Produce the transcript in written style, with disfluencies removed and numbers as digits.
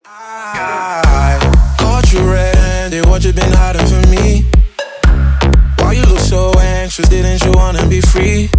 I caught you red-handed, what you been hiding from me? Why you look so anxious, didn't you wanna be free?